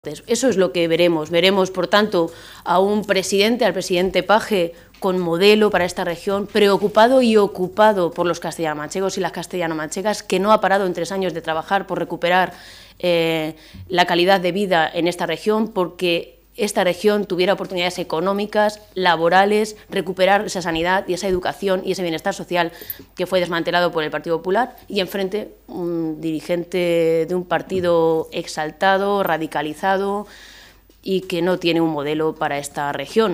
Eso es lo que veremos. Veremos, por tanto, a un presidente, al presidente Paje, con modelo para esta región, preocupado y ocupado por los castellano-manchegos y las castellano-manchegas, que no ha parado en 3 años de trabajar por recuperar la calidad de vida en esta región, porque esta región tuviera oportunidades económicas, laborales, recuperar esa sanidad y esa educación y ese bienestar social que fue desmantelado por el Partido Popular, y enfrente un dirigente de un partido exaltado, radicalizado y que no tiene un modelo para esta región.